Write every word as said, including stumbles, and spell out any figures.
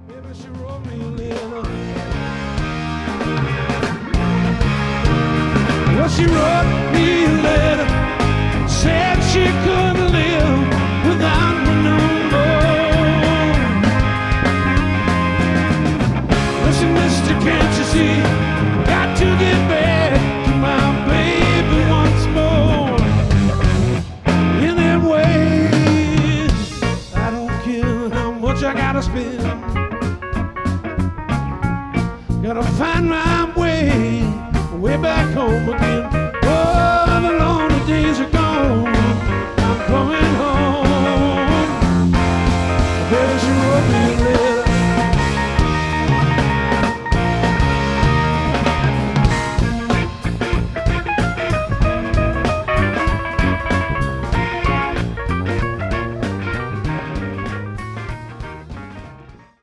Maybe she wrote me a letter. Well, she wrote me a letter, said she couldn't live without me no more. Listen, mister, can't you see? Got to get back to my baby once more. In that way, I don't care how much I gotta spend. Gotta find my way, way back home again.